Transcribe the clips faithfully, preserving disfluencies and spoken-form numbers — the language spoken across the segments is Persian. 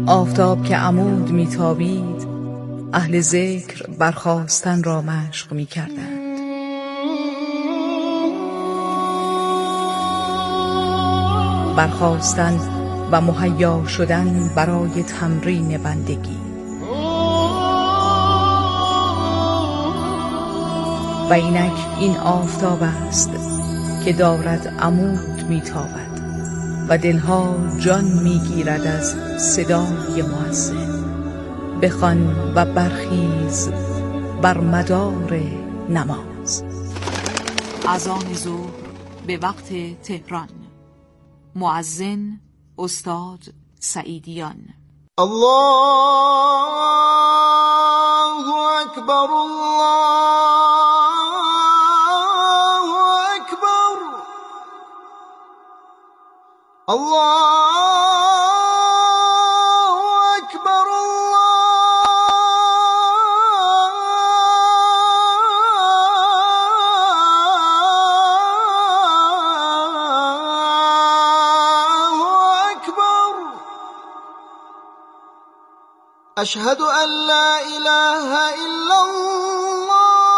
آفتاب که عمود میتابید، اهل ذکر برخاستن را مشق میکردند. برخاستن و مهیا شدن برای تمرین بندگی. و اینک این آفتاب است که دارد عمود میتابد و دلها جان میگیرد از صدای مؤذن. بخوان و برخیز بر مدار نماز. اذان ظهر به وقت تهران. مؤذن استاد سعیدیان. الله اکبر، الله اکبر، الله اکبر، الله اکبر. اشهد ان لا اله الا الله.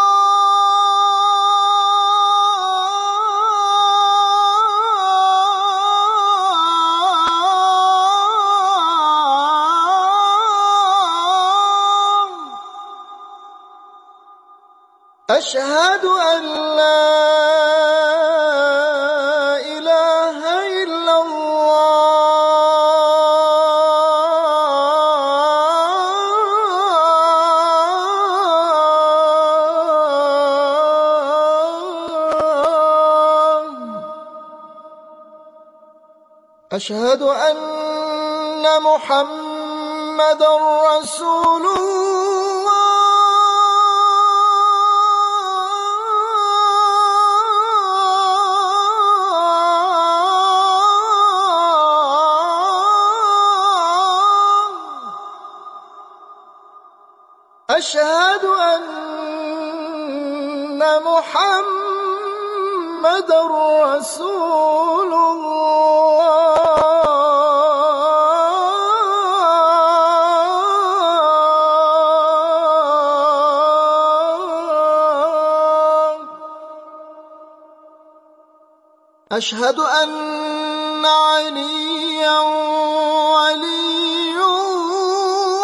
أشهد أن لا إله إلا الله. أشهد أن محمد رسول الله. أشهد أن محمد رسول الله. أشهد أن عليا ولي الله.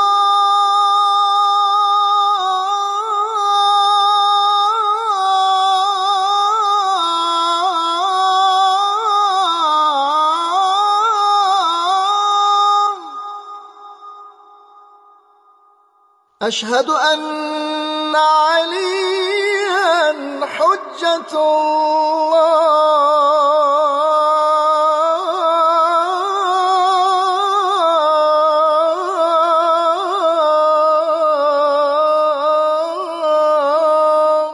أشهد أن عليا حجة الله.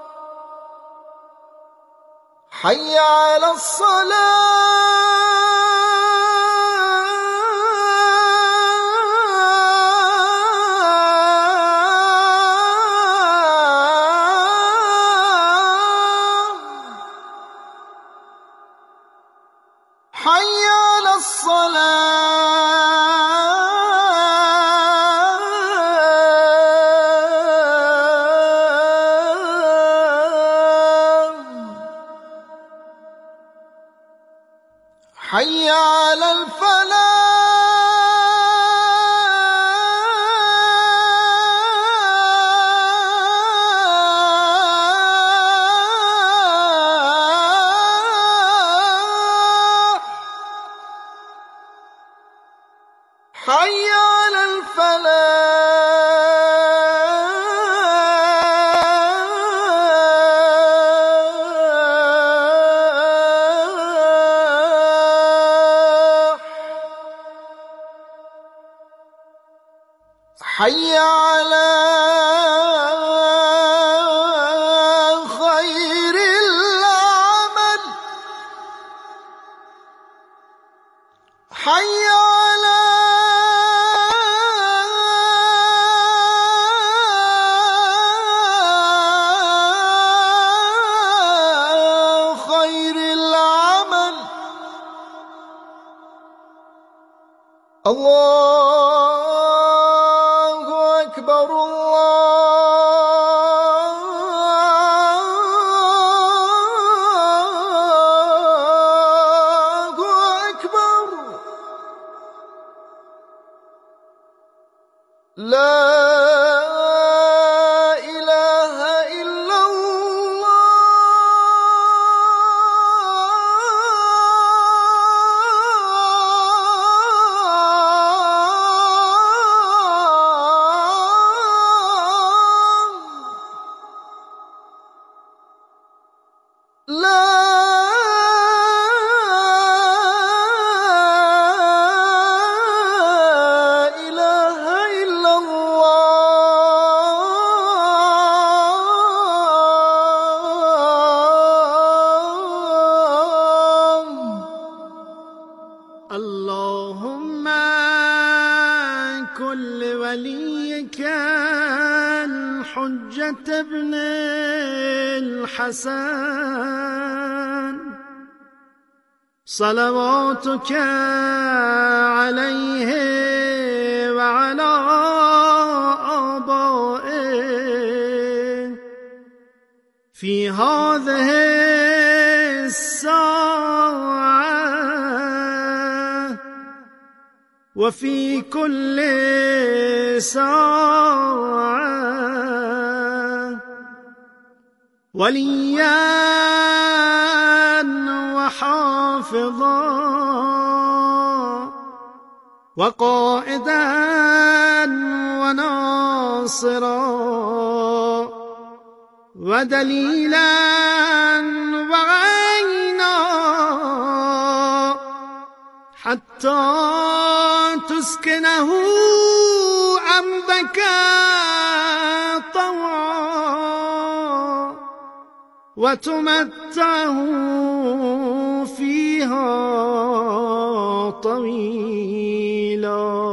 حي على الصلاة. حي على الصلاة. حي على الفلاح. حي على الفلاح. حي على خير العمل. حي على خير العمل. الله أكبر الله أكبر لا ابن الحسن صلواتك عليه وعلى آبائه في هذه الساعة وفي كل ساعة وليا وحافظا وقائدا وناصرا ودليلا وعينا حتى تسكنه أرضك طوعا وتمتعه فيها طویلا.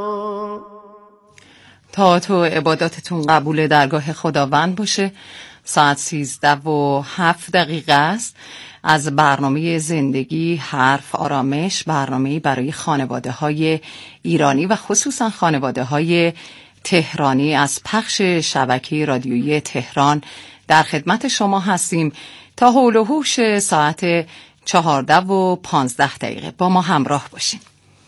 طاعت و عباداتتون قبول درگاه خداوند باشه. ساعت سیزده و هفت دقیقه است. از برنامه زندگی حرف آرامش، برنامه برای خانواده های ایرانی و خصوصا خانواده های تهرانی از پخش شبکه رادیویی تهران در خدمت شما هستیم تا حول و حوش ساعت چهارده و پانزده دقیقه. با ما همراه باشین.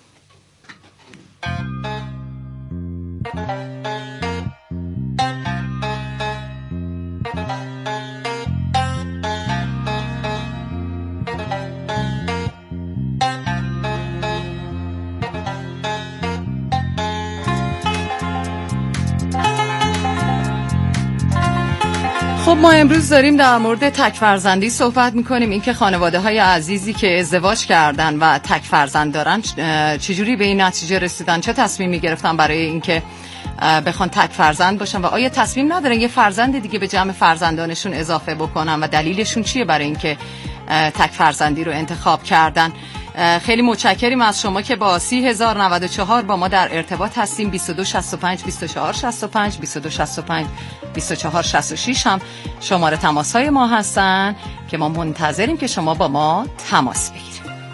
خب ما امروز داریم در مورد تک فرزندی صحبت میکنیم. این که خانواده های عزیزی که ازدواج کردن و تک فرزند دارن چجوری به این نتیجه رسیدن، چه تصمیمی گرفتن برای اینکه بخوان تک فرزند باشن و آیا تصمیم ندارن یه فرزند دیگه به جمع فرزندانشون اضافه بکنن و دلیلشون چیه برای اینکه تک فرزندی رو انتخاب کردن. خیلی متشکریم از شما که با سی هزار و نود و چهار با ما در ارتباط هستیم. بیست و دو شصت و پنج بیست و چهار شصت و پنج بیست و دو شصت و پنج بیست و چهار شصت و شش هم شماره تماس های ما هستن که ما منتظریم که شما با ما تماس بگیرید.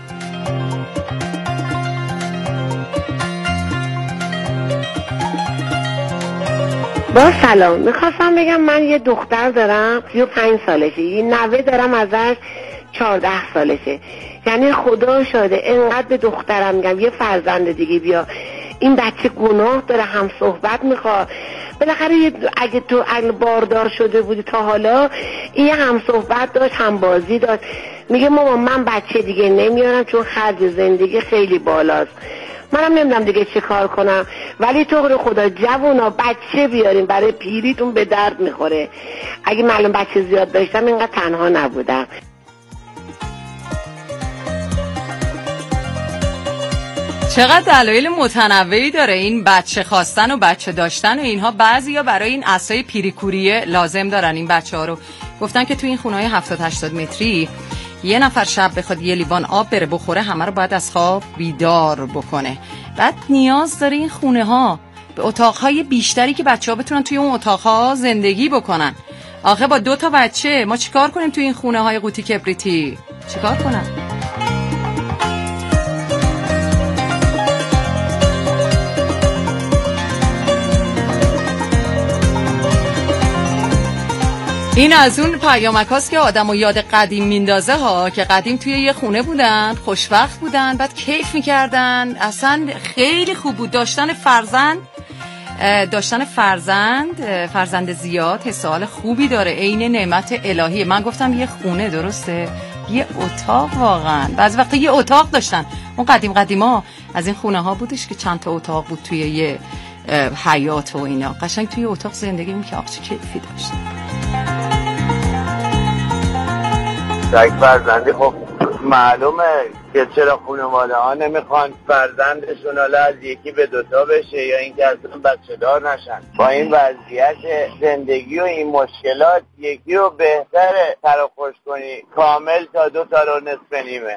با سلام، میخواستم بگم من یه دختر دارم سی و پنج سالشه، یه نوه دارم ازش چهارده سالشه. یعنی خدا شاده انقدر به دخترم میگم یه فرزند دیگه بیا، این بچه گناه داره، هم صحبت میخواد. بالاخره اگه تو عقل باردار شده بودی تا حالا، این هم صحبت داشت هم بازی داشت. میگه مامان من بچه دیگه نمیارم چون خرج زندگی خیلی بالاست. منم نمیدونم دیگه چه کار کنم، ولی تو رو خدا جوونا بچه بیاریم، برای پیریتون به درد میخوره. اگه معلوم بچه زیاد داشتم اینقدر تنها نبودم. چقدر دلایل متنوعی داره این بچه خواستن و بچه داشتن و اینها. بعضیا برای این عصای پیریکوریه لازم دارن این بچه ها رو. گفتن که تو این خونه های هفتاد هشتاد متری یه نفر شب بخواد یه لیوان آب بره بخوره، همه رو باید از خواب بیدار بکنه. بعد نیاز داره این خونه ها به اتاقهای بیشتری که بچه ها بتونن توی اون اتاقها زندگی بکنن. آخه با دو تا بچه ما چیکار کنیم توی این خونه های قوطی کبریتی؟ چیکار کنم؟ این از اون پیامک هاست که آدم و یاد قدیم میندازه ها، که قدیم توی یه خونه بودن، خوشبخت بودن، بعد کیف میکردن، اصلا خیلی خوب بود. داشتن فرزند داشتن فرزند فرزند زیاد حس حال خوبی داره، عین نعمت الهیه. من گفتم یه خونه، درسته؟ یه اتاق، واقعا بعضی وقتا یه اتاق داشتن. اون قدیم قدیما از این خونه ها بودش که چند تا اتاق بود توی یه حیاط و اینا، قشنگ توی اتاق زندگی می‌کرد. چه کیفی داشت. تک فرزندی خب معلومه که چرا خانواده ها نمیخوان فرزندشون حالا از یکی به دوتا بشه یا اینکه اصلا بچه دار نشن. با این وضعیت زندگی و این مشکلات یکی رو بهتره تر و خوش کنی کامل تا دو تا رو نصف نیمه.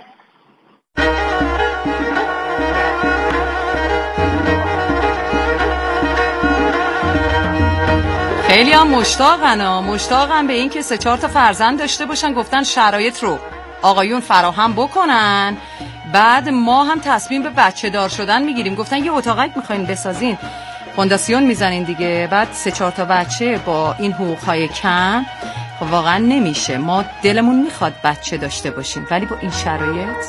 خیلی هم مشتاقن ها مشتاقن به این که سه چهار تا فرزند داشته باشن. گفتن شرایط رو آقایون فراهم بکنن، بعد ما هم تصمیم به بچه دار شدن میگیریم. گفتن یه اتاقک میخواین بسازین، فونداسیون میزنین دیگه، بعد سه چهار تا بچه با این حقوقهای کم خب واقعا نمیشه. ما دلمون میخواد بچه داشته باشیم، ولی با این شرایط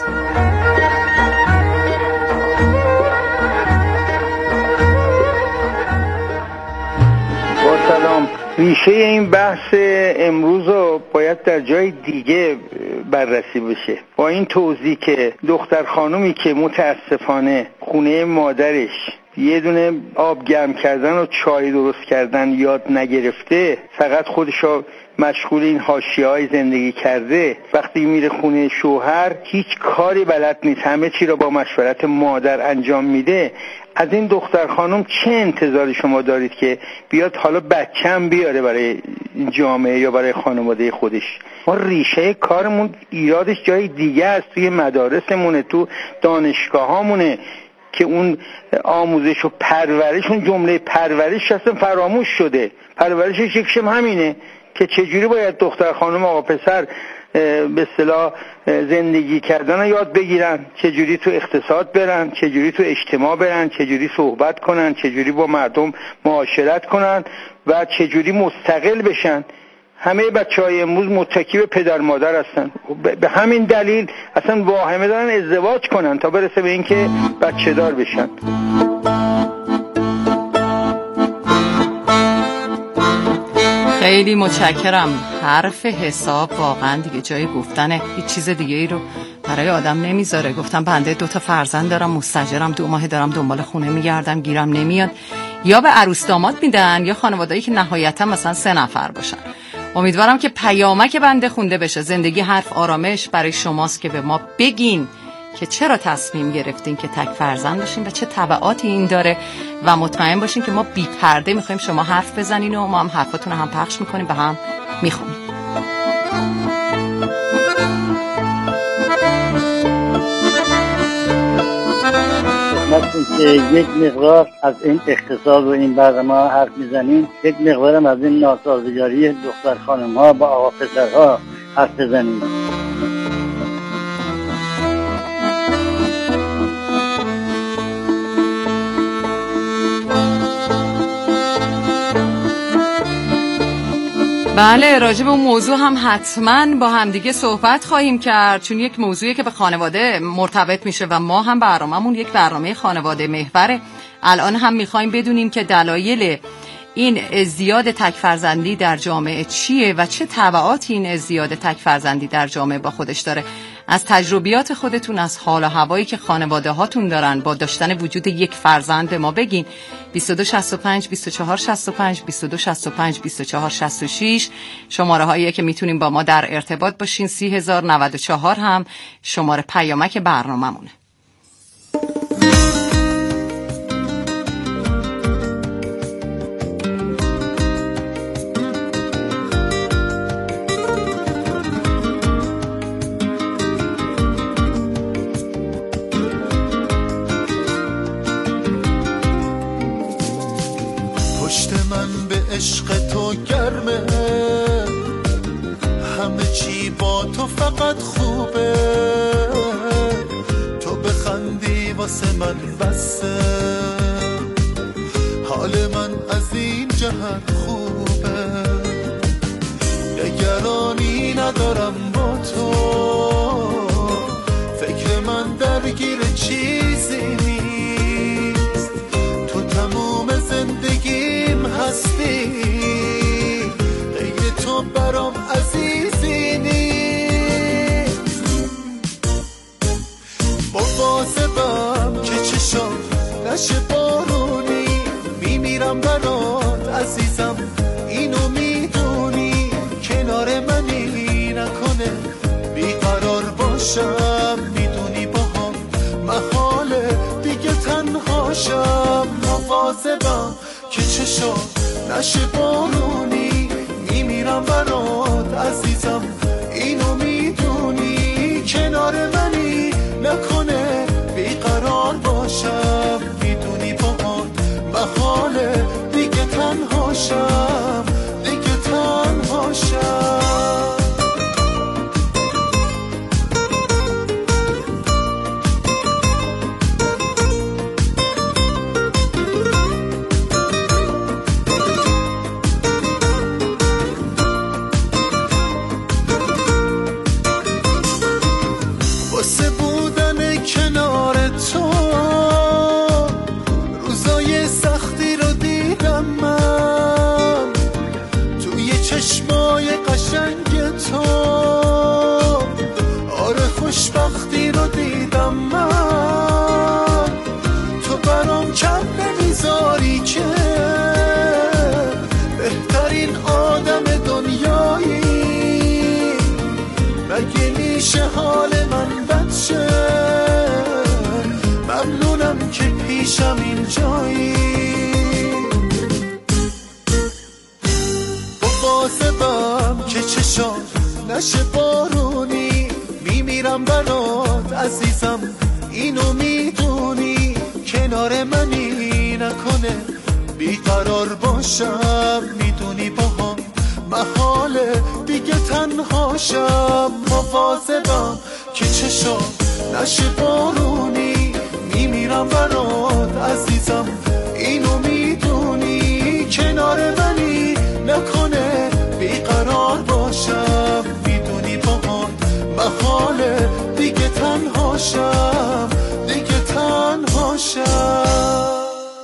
سلام. ریشه این بحث امروز رو باید در جای دیگه بررسی بشه. با این توضیح که دختر خانومی که متاسفانه خونه مادرش یه دونه آب گرم کردن و چای درست کردن یاد نگرفته، فقط خودشو مشغول این حاشیه‌های زندگی کرده، وقتی میره خونه شوهر هیچ کاری بلد نیست، همه چی رو با مشورت مادر انجام میده. از این دختر خانم چه انتظاری شما دارید که بیاد حالا بچه‌م بیاره برای جامعه یا برای خانواده خودش؟ ما ریشه کارمون ایرادش جای دیگه است، توی مدارسمونه، تو دانشگاهامونه که اون آموزش و پرورشون، جمله پرورش اصلا فراموش شده. پرورشش یکشم همینه که چجوری باید دختر خانم آقا پسر به اصطلاح زندگی کردن رو یاد بگیرن، چجوری تو اقتصاد برن، چجوری تو اجتماع برن، چجوری صحبت کنن، چجوری با مردم معاشرت کنن و چجوری مستقل بشن. همه بچهای امروز متکی به پدر مادر هستن. به همین دلیل اصلا واهمه دارن ازدواج کنن تا برسه به این که بچه دار بشن. خیلی متشکرم. حرف حساب واقعا دیگه جای گفتنه، هیچ چیز دیگه ای رو برای آدم نمیذاره. گفتم بنده دو تا فرزند دارم، مستاجرم، دو ماه دارم دنبال خونه میگردم، گیرم نمیاد. یا به عروس داماد میدن یا خانواده‌ای که نهایتا مثلا سه نفر باشن. امیدوارم که پیامک بنده خونده بشه. زندگی حرف آرامش برای شماست که به ما بگین که چرا تصمیم گرفتین که تک فرزند باشین و چه تبعاتی این داره، و مطمئن باشین که ما بی پرده میخوایم شما حرف بزنین و ما هم حرفاتون رو هم پخش میکنیم و هم میخونیم. مثل که یک مقدار از این اقتصاد و این برنامه حرف میزنیم، یک مقدارم از این ناسازگاری دختر خانم ها با آقا پسر ها حرف بزنیم. بله، راجع به اون موضوع هم حتما با همدیگه صحبت خواهیم کرد، چون یک موضوعی که به خانواده مرتبط میشه و ما هم برنامه‌مون یک برنامه خانواده محوره. الان هم میخوایم بدونیم که دلایل این ازدیاد تک فرزندی در جامعه چیه و چه تبعاتی این ازدیاد تک فرزندی در جامعه با خودش داره. از تجربیات خودتون، از حال و هوایی که خانواده هاتون دارن با داشتن وجود یک فرزند به ما بگین. بیست و دو شصت و پنج بیست و چهار شصت و پنج بیست و دو شصت و پنج بیست و چهار شصت و شش شماره هاییه که میتونیم با ما در ارتباط باشین. سی هزار و نود و چهار هم شماره پیامک برنامه‌مونه. عشق تو گرمه، همه چی با تو فقط خوبه، تو بخندی واسه من بسه، حال من از این جهت خوبه. نگرانی ندارم با تو، فکر من درگیر چیزی نیست، تو تموم زندگیم هستی، غیر تو برام عزیزی نیست. مواظبم که چشام نشه بارونی، میمیرم برات عزیزم اینو میدونی، کنار منی نکنه بیقرار باشم، میدونی با هم محاله دیگه تنهاشم. مواظبم که چشام نشه بارونی، میمیرم برات عزیزم اینو میدونی، کنار منی نکنه بیقرار باشم، میدونی با هم محاله دیگه تنهاشم، دیگه تنهاشم. واسه بودن کنار تو روزای سختی رو دیدم من، توی چشمای قشنگ تو آره خوشبختی رو دیدم من، تو برام کم نمیذاری که بهترین آدم دنیایی، مگه میشه حال من بد شه، ممنونم که پیشم اینجایی. مواظبم که چشام نشه بارونی، میمیرم برات عزیزم اینو میدونی، کنار منی نکنه بیقرار باشم، میدونی با هم محاله دیگه تنهاشم. مواظبم که چشام نشه بارونی، میمیرم برات عزیزم اینو میدونی، کنار منی نکنه بیقرار باشم، میدونی با هم محاله دیگه تنهاشم، دیگه تنهاشم.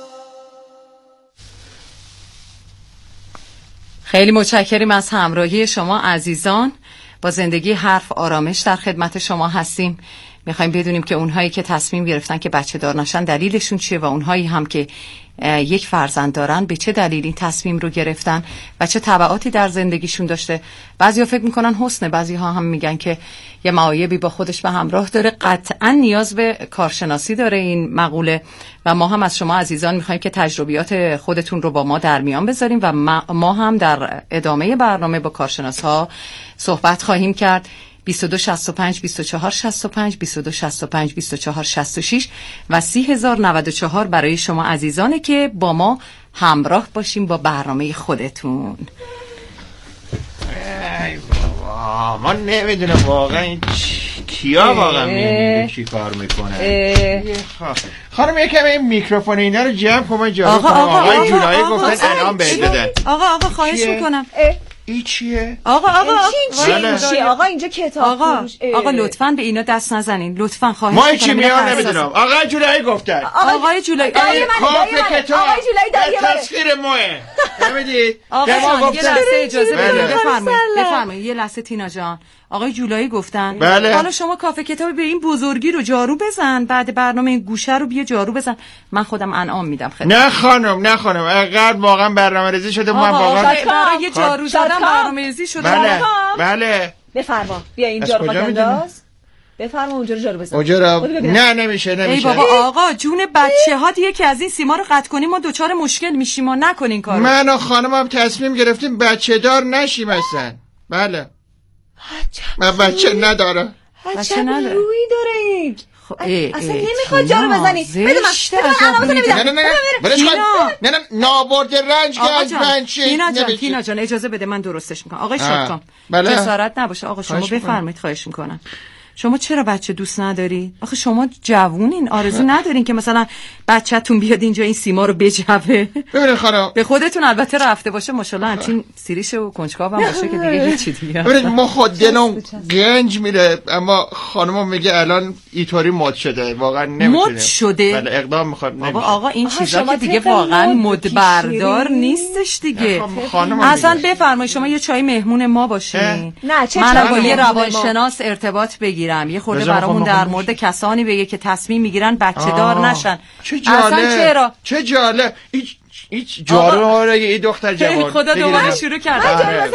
خیلی متشکریم از همراهی شما عزیزان. با زندگی حرف آرامش در خدمت شما هستیم. میخوایم بدونیم که اونهایی که تصمیم گرفتن که بچه دار نشن دلیلشون چیه و اونهایی هم که یک فرزند دارن به چه دلیل این تصمیم رو گرفتن و چه تبعاتی در زندگیشون داشته. بعضیا فکر میکنن حسنه، بعضی ها هم میگن که یه معایبی با خودش به همراه داره. قطعا نیاز به کارشناسی داره این مقوله و ما هم از شما عزیزان میخوایم که تجربیات خودتون رو با ما در میان بذاریم و ما هم در ادامه برنامه با کارشناس ها صحبت خواهیم کرد. بیست و دو شصت و پنج بیست و چهار شصت و پنج بیست و دو شصت و پنج بیست و چهار شصت و شش و سی هزار و نود و چهار برای شما عزیزانه که با ما همراه باشیم با برنامه خودتون. ای بابا ما نمیدونم واقعا کیا واقعا میدونیم چی کار میکنه. خانم یکم این میکروفون اینا رو جمع کن من جارو کنم. آقای جولایی گفتن انعام بهت بدن. آقا آقا خواهش میکنم. ای چیه؟ آقا آقا این چی چیه؟ آقا اینجا کتاب آقا فروش. آقا لطفاً به اینا دست نزنین لطفاً خواهش ما چی میان نمیدونم. آقای جولایی گفتن. آقای جولایی کافه کتاب آقای جولایی دایی منه. تسخیر ماه. نمیدید؟ آقا یه لحظه اجازه بدید بفرمایید بفرمایید یه لحظه تینا جان. آقای جولایی گفتن بله. حالا شما کافه کتاب به این بزرگی رو جارو بزن، بعد برنامه این گوشه رو بیا جارو بزن. من خودم انعام میدم خدمت. نه خانم نه خانم اینقدر واقعا برنامه‌ریزی شده من واقعا برای یه جارو زدن برنامه‌ریزی شده. بله بله بفرما بیا اینجا رو بنداز. بفرما اونجا رو جارو بزن. اونجا رو نه نمیشه نمیشه. ای بابا آقا جون بچه ها دیگه که از این سیما رو قطع کنیم ما دوچار مشکل میشیم و نکنین کارو. من و خانمم تصمیم گرفتیم بچه دار نشیم اصلا. بله من بچه ندارم. بچه نداره روی داره این. خب ای اصلا نمیخواد جارو بزنی. بده من بده من نه نه نه برش کن. نه نه نابرد رنج که رنج تینا جان تینا جان اجازه بده من درستش میکنم. آقای شادکام جسارت نباشه آقا شما بفرمایید خواهش میکنم. شما چرا بچه دوست ندارید؟ آخه شما جوونین، آرزو ندارین که مثلا بچه‌تون بیاد اینجا این سیما رو بجوه؟ ببینید خانم، به خودتون البته رفته باشه ماشاءالله همچین سیریش و کنجکاو هم باشه که دیگه هیچی دیگه. ببینید ما خود دلم گنج میره، اما خانم میگه الان اینطوری مد شده، واقعا نمیتونه. مد شده؟ بله اقدام میخواد. بابا آقا این چیزا که دیگه واقعا مد بردار نیستش دیگه. اصلا بفرمایید شما یه چای مهمون ما باشین. نه چه من با یه روانشناس ارتباط بگیرم، یه خورده برامون در مورد کسانی بگه که تصمیم میگیرن بچه دار نشن. چه جالب، چرا چه جالب. هیچ هیچ جارو ها رو این دختر جوان خدا دوباره شروع کرد.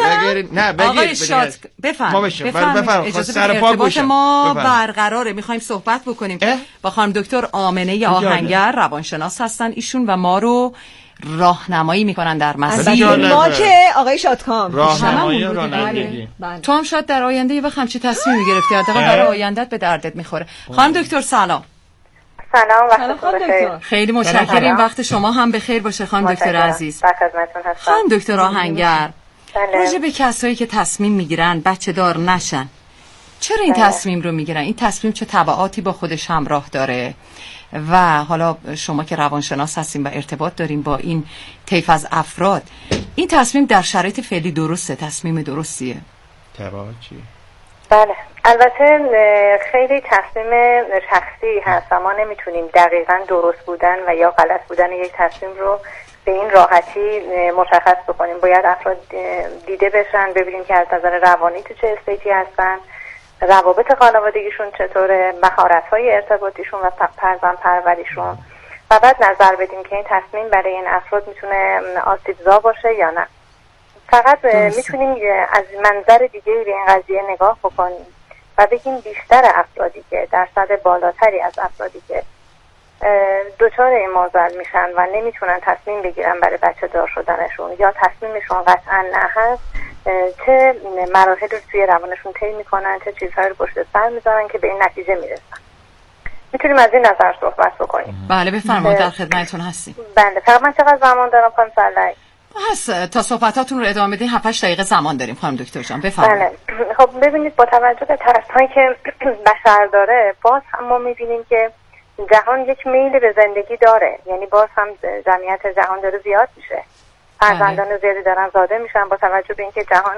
نه بگید آقای شاد بفرم بفرم اجازه بدید ارتباط ما برقراره، میخوایم صحبت بکنیم با خانم دکتر آمنه آهنگر، روانشناس هستن ایشون و ما رو راهنمایی میکنن در مسیر. ما که آقای شادکام راهنمایی رانندگی. تو هم شاید در آینده یه وقت همچین تصمیم میگرفتی، حداقل برای آیندت به دردت میخوره. خانم دکتر سلام. سلام، وقتتون بخیر. خیلی متشکریم، وقت شما هم بخیر باشه خانم دکتر عزیز. در خدمتتون هستم. خانم دکتر آهنگر، راجع به کسایی که تصمیم میگیرن بچه دار نشن، چرا این تصمیم رو میگیرن؟ این تصمیم چه تبعاتی با خودش همراه داره؟ و حالا شما که روانشناس هستین و ارتباط دارین با این طیف از افراد، این تصمیم در شرایط فعلی درسته؟ تصمیم درستیه؟ تبعات چیه؟ بله، البته خیلی تصمیم شخصی هست و ما نمیتونیم دقیقاً درست بودن و یا غلط بودن یک تصمیم رو به این راحتی مشخص بکنیم. باید افراد دیده بشن، ببینیم که از نظر روانی تو چه استیتی هستن، روابط خانوادگیشون چطوره، مهارت‌های ارتباطیشون و فرزند پروریشون، و بعد نظر بدیم که این تصمیم برای این افراد میتونه آسیبزا باشه یا نه. فقط میتونیم از منظر دیگه به این قضیه نگاه بکنیم و بگیم بیشتر افرادی که درصد بالاتری از افرادی که دچار این معضل میشن و نمیتونن تصمیم بگیرن برای بچه دار شدنشون یا تصمیمشون قطعا نه هست، چه مراحل رو توی روانشون طی میکنن، چه چیزهایی رو پشت سر میذارن که به این نتیجه میرسن. میتونیم از این نظر صحبت بکنیم. بله بفرمایید، در خدمتتون هستیم. بله، فقط من چقدر زمان دارم خانم سرلک؟ هست تا صحبتاتون رو ادامه بدین هفت هشت دقیقه زمان داریم خانم دکتر جان، بفرمایید. بله، خب ببینید با توجه به ترس‌هایی که بشر داره، باز هم ما میبینیم که جهان یک میل به زندگی داره، یعنی باز هم جمعیت جهان داره زیاد میشه، فرزندان زیادی دارن زاده میشن، با توجه به اینکه جهان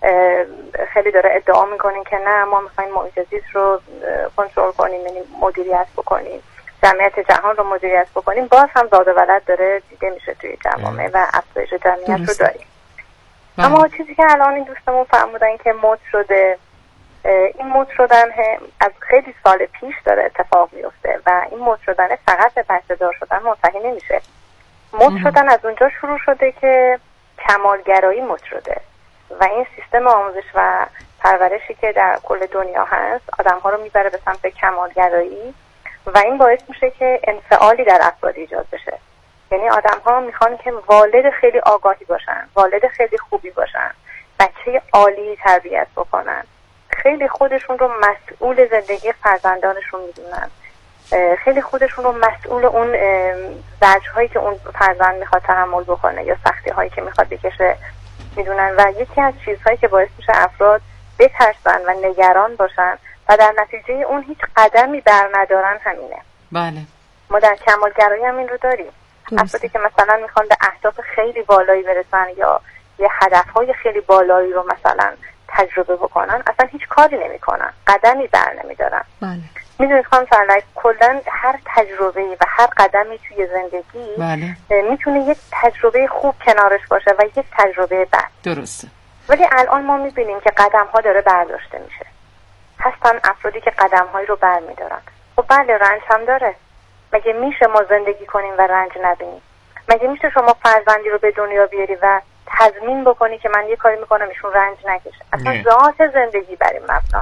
خیلی داره ادعا میکنین که نه ما میخوایم محیط زیست رو کنترل کنیم، یعنی مدیریت بکنیم، جمعیت جهان رو مدیریت بکنیم، باز هم زاد و ولد داره دیده میشه توی جامعه و افزایش جمعیت رو داریم. بله. اما چیزی که الان این دوستمون فرمودن که مد شده، این مد شدن از خیلی سال پیش داره اتفاق میفته و این مد شدن فقط به بچه دار شدن منتهی نمیشه. مد شدن از اونجا شروع شده که کمالگرایی مد شده و این سیستم آموزش و پرورشی که در کل دنیا هست آدم ها رو میبره به سمت کمالگرایی و این باعث میشه که انفعالی در افراد ایجاد بشه. یعنی آدم ها میخوان که والد خیلی آگاهی باشن، والد خیلی خوبی باشن، بچه عالی تربیت بکنن، خیلی خودشون رو مسئول زندگی فرزندانشون میدونن، خیلی خودشون رو مسئول اون زجرهایی که اون فرزند میخواد تحمل بکنه یا سختی هایی که میخواد بکشه میدونن و یکی از چیزهایی که باعث میشه افراد بترسن و نگران باشن و در نتیجه اون هیچ قدمی بر ندارن همینه. بله. ما در کمالگرایی هم این رو داریم. افرادی که مثلا میخوان به اهداف خیلی بالایی برسن یا یه هدفهای خیلی بالایی رو مثلا تجربه بکنن، اصلا هیچ کاری نمیکنن، قدمی بر نمیدارن. بله. میدونید خانم سرلک، کلا هر تجربه و هر قدمی توی زندگی بله. میتونه یک تجربه خوب کنارش باشه و یک تجربه بد. درسته. ولی الان ما میبینیم که قدم ها داره برداشته میشه. هستن افرادی که قدم هایی رو بر میدارن. خب بله، رنج هم داره. مگه میشه ما زندگی کنیم و رنج نبینیم؟ مگه میشه شما فرزندی رو به دنیا بیاری و تضمین بکنی که من یه کاری میکنم ایشون رنج نکشه؟ اصلا ذات زندگی بر این مبنا.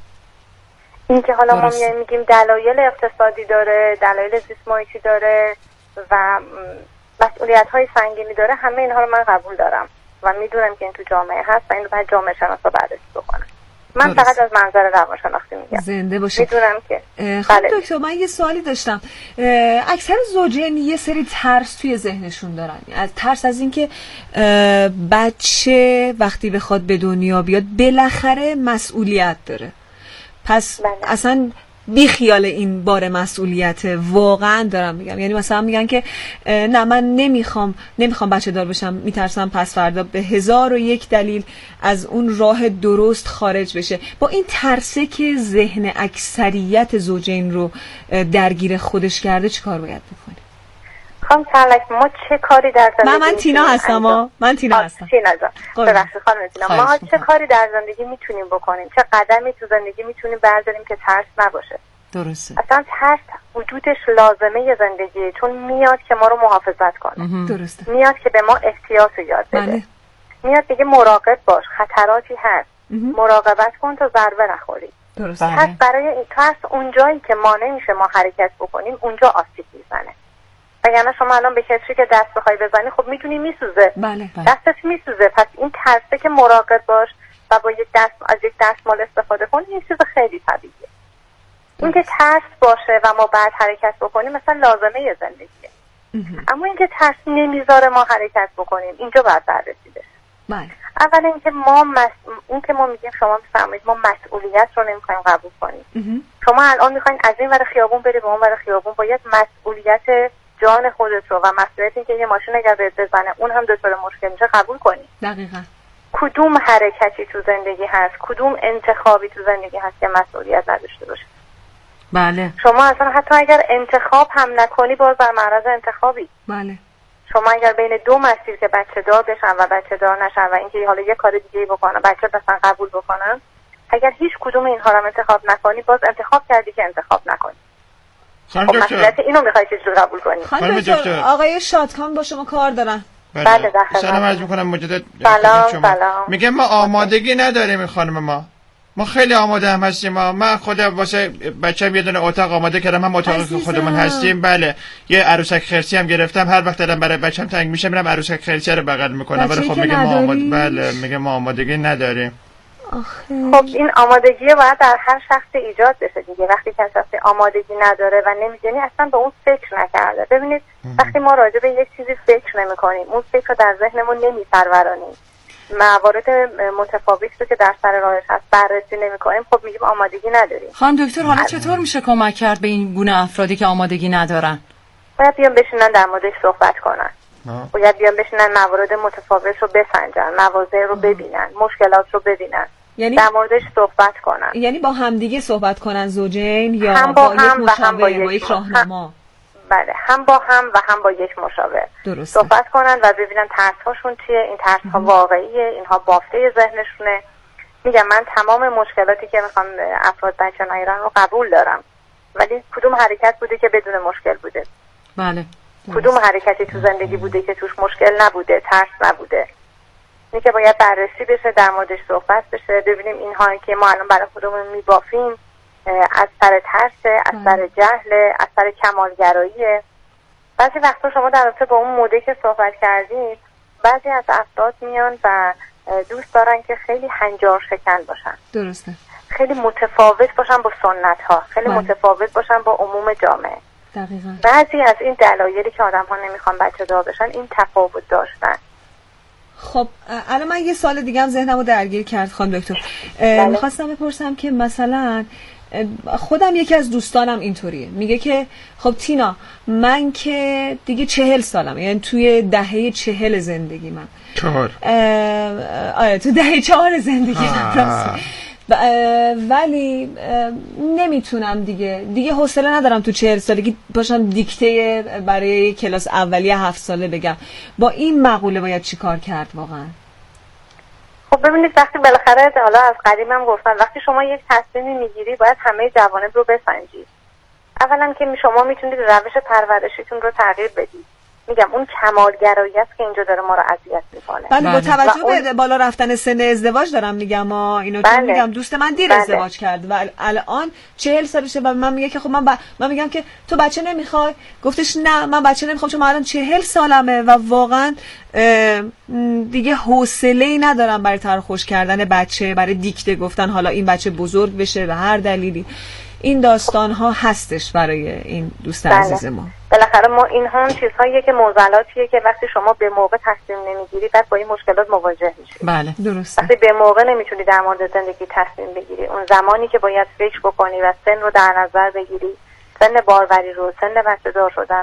این که حالا ما میگیم دلایل اقتصادی داره، دلایل زیست محیطی داره و مسئولیت های سنگینی داره، همه اینها رو من قبول دارم و میدونم که این تو جامعه هست و این رو باید جامعه شناسا بررسی بکنن. من درست. فقط از منظر روانشناختی میگم. زنده باشه. میدونم که خب دکتر، من یه سوالی داشتم. اکثر زوجین یه سری ترس توی ذهنشون دارن، از ترس از اینکه بچه وقتی بخواد به دنیا بیاد بالاخره مسئولیت داره. پس بله. اصلا بی خیال این بار مسئولیت، واقعا دارم میگم. یعنی مثلا میگن که نه من نمیخوام نمیخوام بچه دار بشم، میترسم پس فردا به هزار و یک دلیل از اون راه درست خارج بشه. با این ترسه که ذهن اکثریت زوجین رو درگیر خودش کرده چی کار باید بکنیم؟ خانم سرلک، ما چه کاری در زندگی من من تینا هستم ها من تینا هستم تینا جان ببخشید خانم تینا، ما چه کاری در زندگی میتونیم بکنیم، چه قدمی تو زندگی میتونیم برداریم که ترس نباشه؟ درسته. اصلا ترس وجودش لازمه زندگیه، چون میاد که ما رو محافظت کنه. درسته. میاد که به ما احتیاط رو یاد بده. بله. میاد دیگه مراقب باش، خطراتی هست، مراقبت کن تا ضربه نخوری. درسته. ترس برای این ترس اونجایی که مانع میشه ما حرکت بکنیم اونجا آسیب میزنه. اگر شما الان به کسی که دست بخوای بزنی خب میتونی میسوزه. بله. بله. دستت میسوزه. پس این ترسه که مراقب باش و با یک دست از یک دستمال استفاده کنی این چیز خیلی طبیعیه. اینکه ترس باشه و ما بعد حرکت بکنیم مثلا لازمه زندگیه. اما اینکه ترس نمیذاره ما حرکت بکنیم اینجا باید بررسی بشه. بله. اول اینکه ما مس... این که ما میگیم شما بفرمایید ما مسئولیت رو نمیخوایم قبول کنیم. شما الان میخواین از این ور خیابون بری به اون ور خیابون، باید مسئولیت جان خودت رو و مسئولیت اینکه یه ماشین اگر بهت بزنه اون هم دچار مشکل میشه قبول کنی. دقیقاً. کدوم حرکتی تو زندگی هست، کدوم انتخابی تو زندگی هست که مسئولیت نداشته باشه؟ بله. شما اصلا حتی اگر انتخاب هم نکنی باز در معرض انتخابی. بله. شما اگر بین دو مسیر که بچه دار بشن و بچه دار نشن و اینکه حالا یه کار دیگه بکنن بچه مثلا قبول بکنن، اگر هیچ کدوم اینها رو انتخاب نکنی باز انتخاب کردی که انتخاب نکنی. خانم دکتر مسئولیت اینو میخوای چجوری قبول کنی؟ خانم دکتر آقای شادکان با شما کار دارن. بله داخل. سلام عرض میکنم مجدد. سلام سلام. میگم ما آمادگی نداریم این خانم، ما ما خیلی آماده هم هستیم. ما من خود واسه بچه‌م یه دونه اتاق آماده کردم، هم اتاقی که خودمون هستیم. بله یه عروسک خرسی هم گرفتم، هر وقت دارم برای بچه‌م تنگ میشه میرم عروسک خرسی رو بغل میکنم. ولی خب میگه ما آماده بله میگه ما آمادگی نداریم. آخه. خب این آمادگی باید در هر شخص ایجاد بشه دیگه. وقتی کسی آمادگی نداره و نمیدونی اصلا به اون فکر نکرده. ببینید وقتی ما راجع به یک چیزی فکر نمی‌کنیم اون فکر رو در ذهنمون نمی‌پرورانیم، موارد متفاوتی رو که در سر راهش هست بررسی نمی‌کنیم، خب میگیم آمادگی نداریم. خانم دکتر حالا چطور میشه کمک کرد به این گونه افرادی که آمادگی ندارن؟ باید بیان بشینن در موردش صحبت کنن. باید بیان بشینن موارد متفاوت رو بسنجن، مواضع رو ببینن، مشکلات رو ببینن، یعنی در موردش صحبت کنن. یعنی با همدیگه صحبت کنن زوجین یا هم با, با هم یک مشاور با, با یک راهنما؟ بله هم با هم و هم با یک مشاور. درسته. صحبت کنن و ببینن ترس هاشون چیه، این ترس ها واقعیه، اینها بافته ذهنشونه. میگم من تمام مشکلاتی که میخوام افراد بچه نگیرن رو قبول دارم، ولی کدوم حرکت بوده که بدون مشکل بوده؟ بله. کدوم حرکتی تو زندگی بوده که توش مشکل نبوده، ترس نبوده؟ اینه که باید بررسی بشه، در موردش صحبت بشه، ببینیم اینها که ما الان برای خودمون میبافیم از سر ترس، از سر جهل، از سر کمالگراییه. بعضی وقتا شما در رابطه با اون مدل که صحبت کردید بعضی از افراد میان و دوست دارن که خیلی هنجار شکن باشن. درسته. خیلی متفاوت باشن با سنت ها، خیلی بله. متفاوت باشن با عموم جامعه. دقیقاً. بعضی از این دلایلی که آدم ها نمیخوان بچه دار بشن این تفاوت داشتن. خب الان من یه سال دیگه هم ذهنمو درگیر کرد خانم دکتر. میخواستم بپرسم که مثلا خودم یکی از دوستانم اینطوریه، میگه که خب تینا من که دیگه چهل سالم، یعنی توی دهه چهل زندگی من چهار آره تو دهه چهار زندگی من ولی نمیتونم دیگه دیگه حوصله ندارم تو چهل سالگی باشم دیکته برای کلاس اولیه هفت ساله بگم. با این مقوله باید چی کار کرد واقعا؟ خب ببینید وقتی بالاخره حالا از قدیم هم گفتن وقتی شما یک تصمیمی میگیری باید همه جوانب رو بسنجید. اولا که شما میتونید روش پرورشیتون رو تغییر بدید. میگم اون کمالگرایی است که اینجا داره ما رو اذیت میکنه. بله با توجه به اون... بالا رفتن سن ازدواج دارم میگم ما اینو بله. چون میگم دوست من دیر بله. ازدواج کرد و الان چهل سالشه و من میگه که خب من ب... من میگم که تو بچه نمیخوای؟ گفتش نه من بچه نمیخوام چون من الان چهل سالمه و واقعا دیگه حوصله‌ای ندارم برای ترخوش کردن بچه، برای دیکته گفتن حالا این بچه بزرگ بشه به هر دلیلی. این داستان ها هستش برای این دوست بله. عزیز ما. بالاخره بالاخره ما این هم چیزهاییه که معضلاتیه که وقتی شما به موقع تصمیم نمیگیری بعد با این مشکلات مواجه میشی. بله درسته. وقتی به موقع نمیتونی در مورد زندگی تصمیم بگیری، اون زمانی که باید فکر بکنی و سن رو در نظر بگیری، سن باروری رو، سن بچه دار شدن